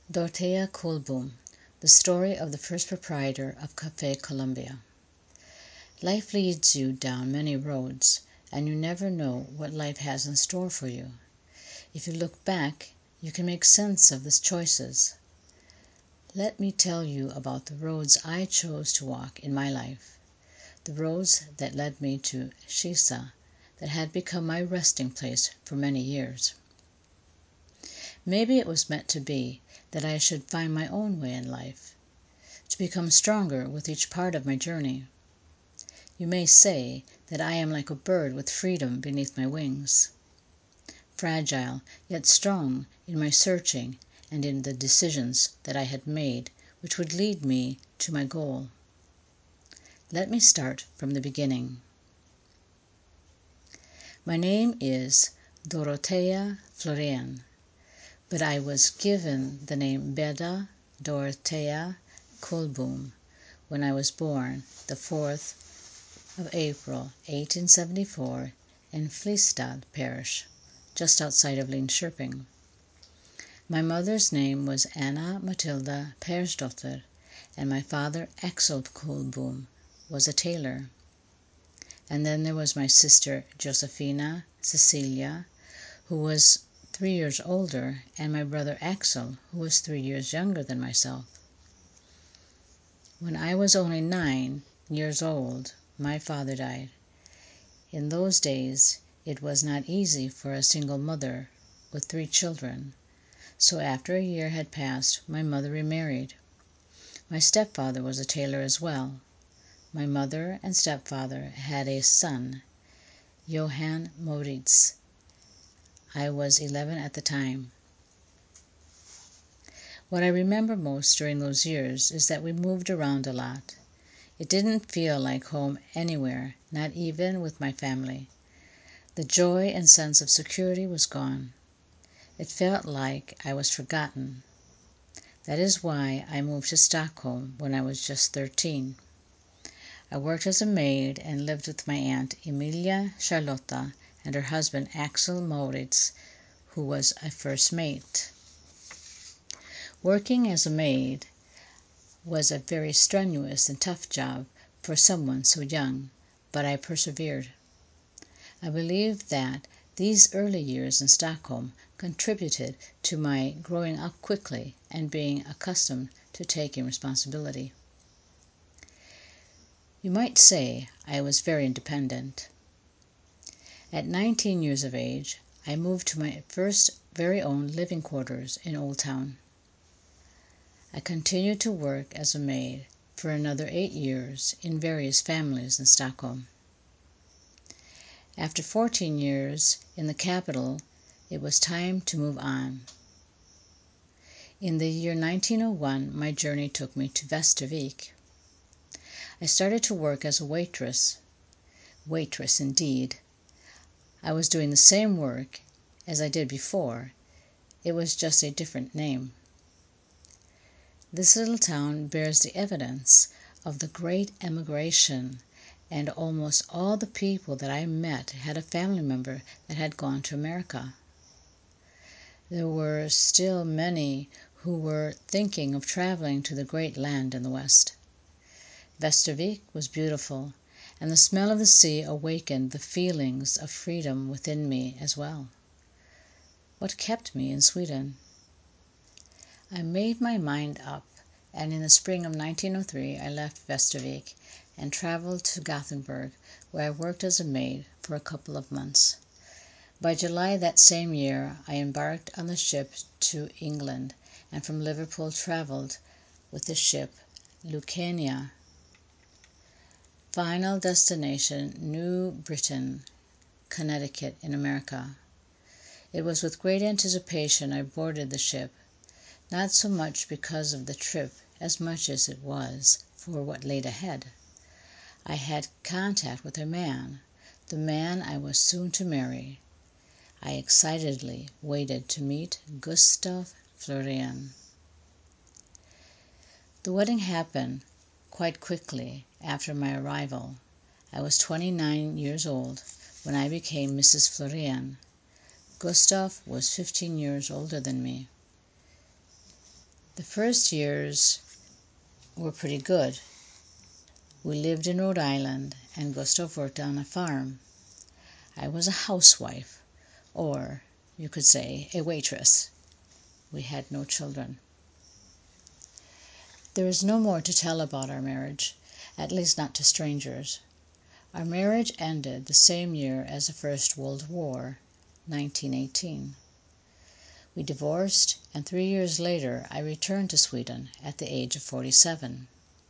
Dorothea Kuhlbohm, the story of the first proprietor of Café Columbia. Life leads you down many roads, and you never know what life has in store for you. If you look back, you can make sense of the choices. Let me tell you about the roads I chose to walk in my life, the roads that led me to Shisa, that had become my resting place for many years. Maybe it was meant to be that I should find my own way in life, to become stronger with each part of my journey. You may say that I am like a bird with freedom beneath my wings, fragile yet strong in my searching and in the decisions that I had made which would lead me to my goal. Let me start from the beginning. My name is Dorothea Florian, but I was given the name Beda Dorothea Kuhlbohm when I was born the 4th of April 1874 in Fliestad parish, just outside of Linköping. My mother's name was Anna Matilda Persdotter, and my father Axel Kuhlbohm was a tailor. And then there was my sister Josefina Cecilia, who was 3 years older, and my brother Axel, who was 3 years younger than myself. When I was only 9 years old, my father died. In those days, it was not easy for a single mother with 3 children, so after a year had passed, my mother remarried. My stepfather was a tailor as well. My mother and stepfather had a son, Johann Moritz. I was 11 at the time. What I remember most during those years is that we moved around a lot. It didn't feel like home anywhere, not even with my family. The joy and sense of security was gone. It felt like I was forgotten. That is why I moved to Stockholm when I was just 13. I worked as a maid and lived with my aunt Emilia Charlotta and her husband Axel Moritz, who was a first mate. Working as a maid was a very strenuous and tough job for someone so young, but I persevered. I believe that these early years in Stockholm contributed to my growing up quickly and being accustomed to taking responsibility. You might say I was very independent. At 19 years of age, I moved to my first very own living quarters in Old Town. I continued to work as a maid for another 8 years in various families in Stockholm. After 14 years in the capital, it was time to move on. In the year 1901, my journey took me to Västervik. I started to work as a waitress. Waitress, indeed. I was doing the same work as I did before. It was just a different name. This little town bears the evidence of the great emigration, and almost all the people that I met had a family member that had gone to America. There were still many who were thinking of traveling to the great land in the West. Västervik was beautiful, and the smell of the sea awakened the feelings of freedom within me as well. What kept me in Sweden? I made my mind up, and in the spring of 1903 I left Västervik and traveled to Gothenburg, where I worked as a maid for a couple of months. By July that same year I embarked on the ship to England, and from Liverpool traveled with the ship Lucania. Final destination New Britain, Connecticut in America. It was with great anticipation I boarded the ship, not so much because of the trip as much as it was for what laid ahead. I had contact with a man, the man I was soon to marry. I excitedly waited to meet Gustav Florian. The wedding happened quite quickly after my arrival. I was 29 years old when I became Mrs. Florian. Gustav was 15 years older than me. The first years were pretty good. We lived in Rhode Island, and Gustav worked on a farm. I was a housewife, or you could say a waitress. We had no children. There is no more to tell about our marriage, at least not to strangers. Our marriage ended the same year as the First World War, 1918. We divorced, and 3 years later I returned to Sweden at the age of 47.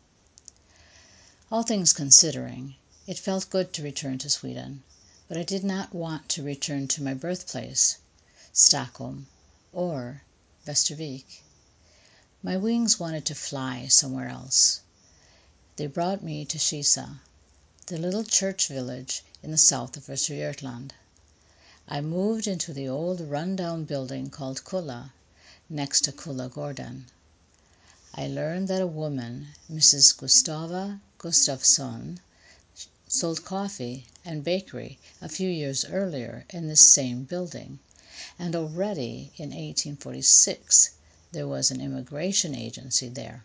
All things considering, it felt good to return to Sweden, but I did not want to return to my birthplace, Stockholm, or Västervik. My wings wanted to fly somewhere else. They brought me to Kisa, the little church village in the south of Östergötland. I moved into the old run-down building called Kulla, next to Kulla-gården. I learned that a woman, Mrs. Gustava Gustafsson, sold coffee and bakery a few years earlier in this same building, and already in 1846 there was an immigration agency there.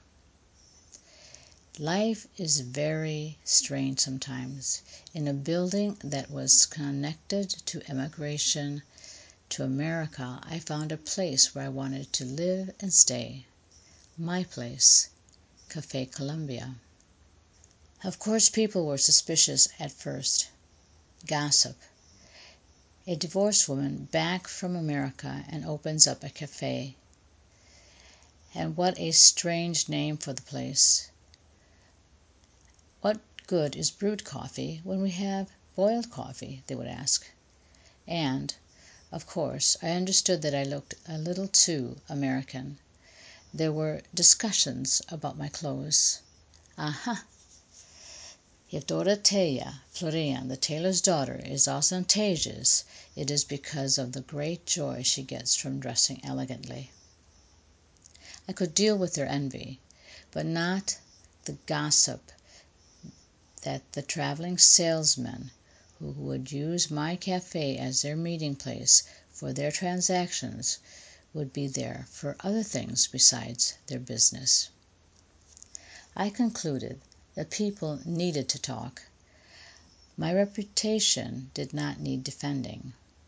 Life is very strange sometimes. In a building that was connected to immigration to America, I found a place where I wanted to live and stay. My place, Café Columbia. Of course, people were suspicious at first. Gossip. A divorced woman back from America and opens up a cafe. And what a strange name for the place. What good is brewed coffee when we have boiled coffee, they would ask. And, of course, I understood that I looked a little too American. There were discussions about my clothes. Aha! If Dorothea Florén, the tailor's daughter, is ostentatious, it is because of the great joy she gets from dressing elegantly. I could deal with their envy, but not the gossip that the traveling salesmen who would use my cafe as their meeting place for their transactions would be there for other things besides their business. I concluded that people needed to talk. My reputation did not need defending.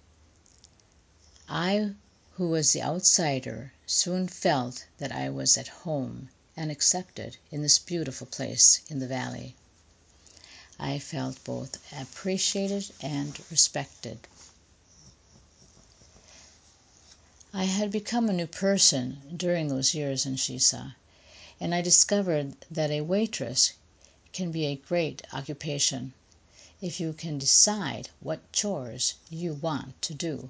I, who was the outsider, soon felt that I was at home and accepted in this beautiful place in the valley. I felt both appreciated and respected. I had become a new person during those years in Kisa, and I discovered that a waitress can be a great occupation if you can decide what chores you want to do.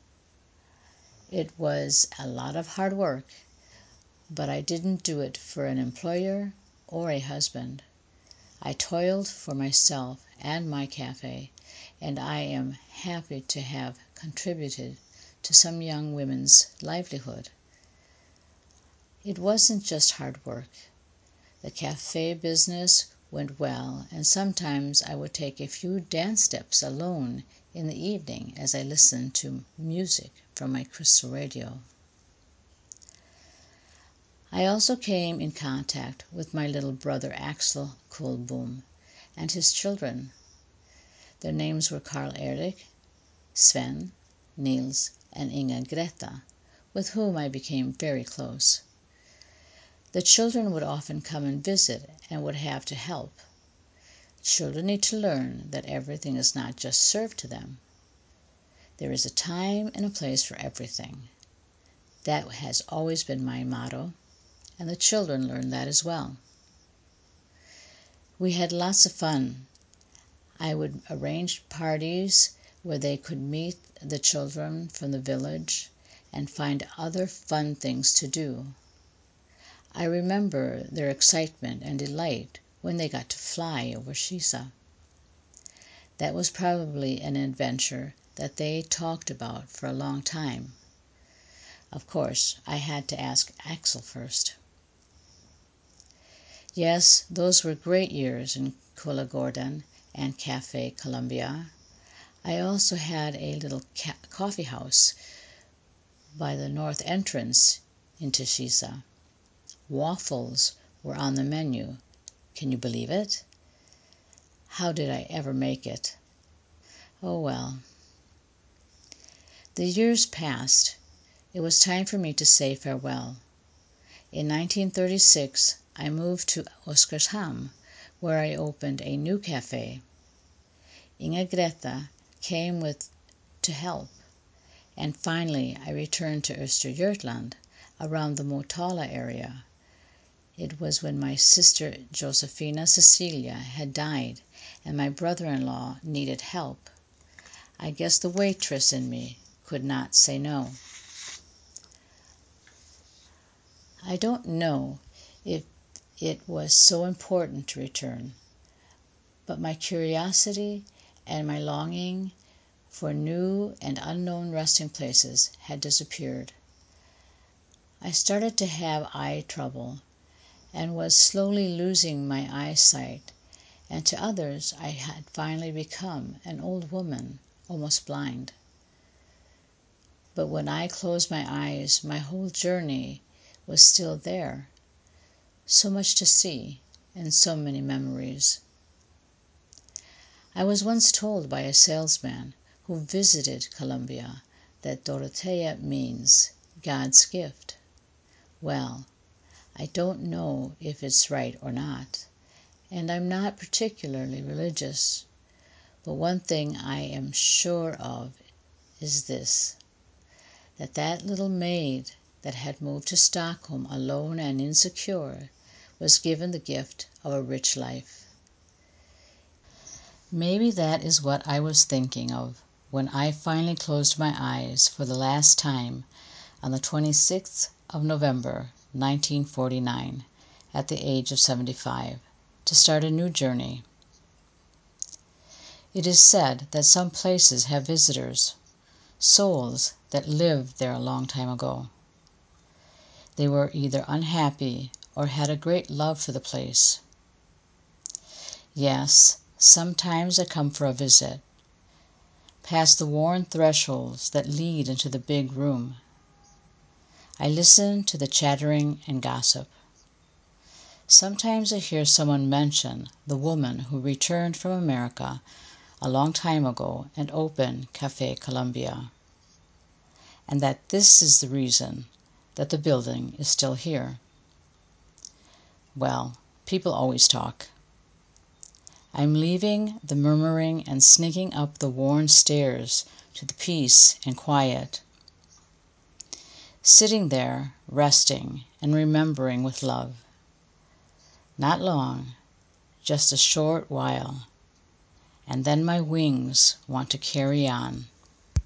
It was a lot of hard work, but I didn't do it for an employer or a husband. I toiled for myself and my cafe, and I am happy to have contributed to some young women's livelihood. It wasn't just hard work. The cafe business went well, and sometimes I would take a few dance steps alone in the evening as I listened to music from my crystal radio. I also came in contact with my little brother Axel Kullbom and his children. Their names were Karl Erik, Sven, Nils, and Inga Greta, with whom I became very close. The children would often come and visit and would have to help. Children need to learn that everything is not just served to them. There is a time and a place for everything. That has always been my motto, and the children learned that as well. We had lots of fun. I would arrange parties where they could meet the children from the village and find other fun things to do. I remember their excitement and delight when they got to fly over Kisa. That was probably an adventure that they talked about for a long time. Of course, I had to ask Axel first. Yes, those were great years in Kulla-gården and Café Columbia. I also had a little coffee house by the north entrance into Kisa. Waffles were on the menu. Can you believe it? How did I ever make it? Oh well. The years passed. It was time for me to say farewell. In 1936, I moved to Oskarshamn, where I opened a new cafe. Inga-Greta came to help, and finally I returned to Östergötland, around the Motala area. It was when my sister Josefina Cecilia had died and my brother-in-law needed help. I guess the waitress in me could not say no. I don't know if it was so important to return, but my curiosity and my longing for new and unknown resting places had disappeared. I started to have eye trouble and was slowly losing my eyesight, and to others I had finally become an old woman, almost blind. But when I closed my eyes, my whole journey was still there. So much to see and so many memories. I was once told by a salesman who visited Colombia that Dorotea means God's gift. Well, I don't know if it's right or not, and I'm not particularly religious, but one thing I am sure of is this, that that little maid that had moved to Stockholm alone and insecure was given the gift of a rich life. Maybe that is what I was thinking of when I finally closed my eyes for the last time on the 26th of November, 1949, at the age of 75, to start a new journey. It is said that some places have visitors, souls that lived there a long time ago. They were either unhappy or had a great love for the place. Yes, sometimes I come for a visit, past the worn thresholds that lead into the big room. I listen to the chattering and gossip. Sometimes I hear someone mention the woman who returned from America a long time ago and opened Café Colombia, and that this is the reason that the building is still here. Well, people always talk. I'm leaving the murmuring and sneaking up the worn stairs to the peace and quiet. Sitting there, resting and remembering with love. Not long, just a short while, and then my wings want to carry on.